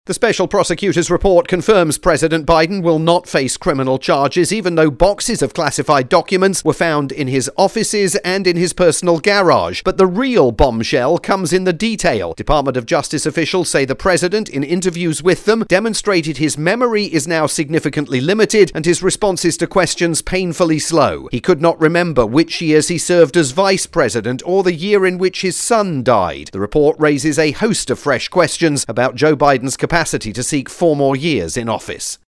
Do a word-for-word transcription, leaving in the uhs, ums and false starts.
The special prosecutor's report confirms President Biden will not face criminal charges, even though boxes of classified documents were found in his offices and in his personal garage. But the real bombshell comes in the detail. Department of Justice officials say the president, in interviews with them, demonstrated his memory is now significantly limited and his responses to questions painfully slow. He could not remember which years he served as vice president or the year in which his son died. The report raises a host of fresh questions about Joe Biden's capacity capacity to seek four more years in office.